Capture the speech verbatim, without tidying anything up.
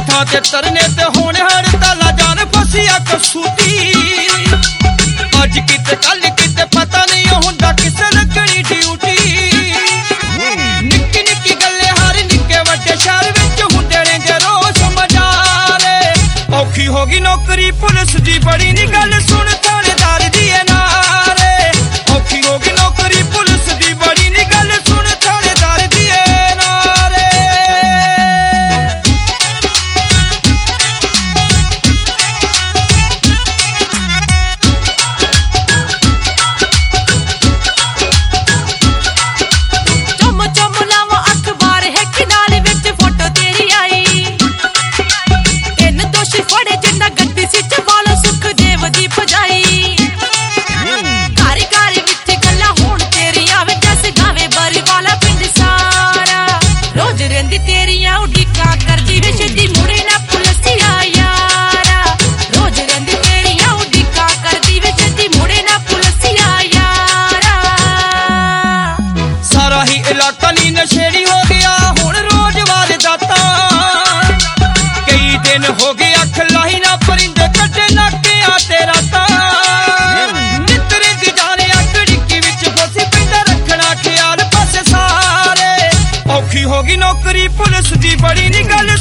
थां ते तरने ते होने हड़ताला जान फसिया कसूती अज किते कल किते पता नहीं हुंदा किसे लगनी ड्यूटी निक्की निक्की गल्ले हर निक्के वड्डे शहर विच हुंदे ने जे रोज मजाले औखी होगी नौकरी पुलिस दी बड़ी नी गल सुन थानेदार दी नारे औखी होगी नौकरी पुलिस दी बड़ी नी गल सुन थानेदार दी नारे इलाका नी नशेड़ी हो गया हुण रोज वारदाता कई दिन हो गए अख लाही ना परिंदे कटे नाके आते राता नितरे दी जाने अग डिक्की विच फसी पिंडा रखना ख्याल पासे सारे औखी होगी नौकरी पुलिस दी बड़ी नी गल